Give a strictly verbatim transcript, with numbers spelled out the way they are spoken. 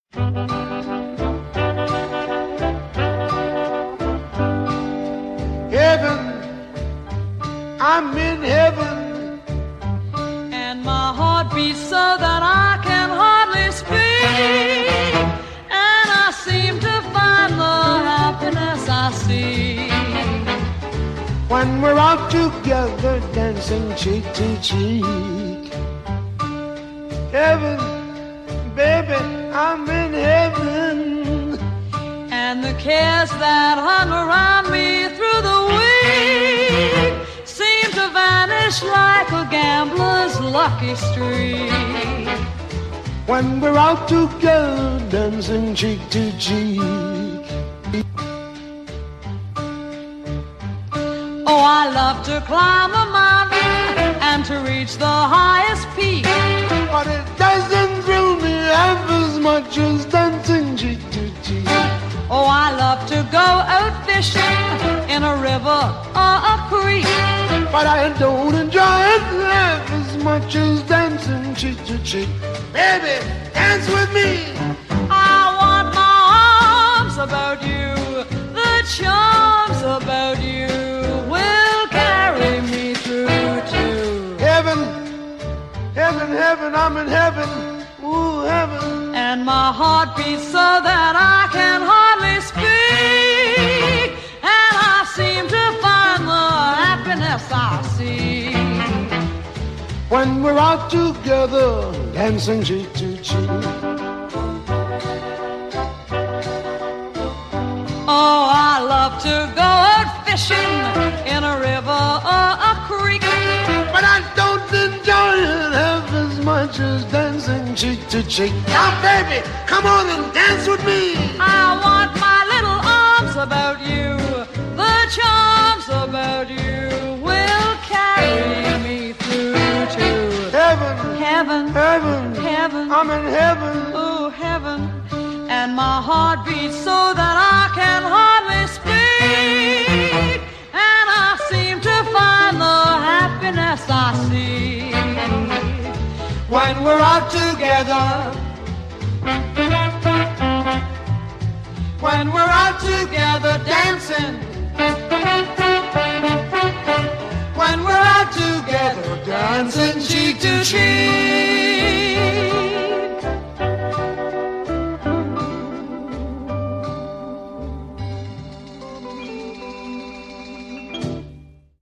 Heaven, I'm in heaven, and my heart beats so that I can hardly speak, and I seem to find the happiness I seek when we're out together dancing cheek to cheek. Heaven, baby, I'm in heaven, and the cares that hung around me through the week seem to vanish like a gambler's lucky streak when we're out together dancing cheek to cheek. Oh, I love to climb a mountain and to reach the highest peak, but it doesn't thrill me half as much as dancing cheek to cheek. Oh, I love to go out fishing in a river or a creek, but I don't enjoy it half as much as dancing cheek to cheek. Baby, dance with me. I want my arms about you, the charms about you will carry me through to heaven, heaven, heaven, I'm in heaven, ooh, heaven. And my heart beats so that I can hardly speak, and I seem to find the happiness I see when we're out together dancing cheek to cheek. Oh, I love to go out fishing in a river or a creek, but I don't enjoy it half as much as dancing cheek to cheek. Now, baby, come on and dance with me. I want my little arms about you, the charms about you will carry me through to heaven, heaven, heaven, heaven. I'm in heaven, oh heaven, and my heart beats so that I can hardly speak, and I seem to find the happiness I see when we're out together, when we're out together dancing, when we're out together dancing cheek to cheek.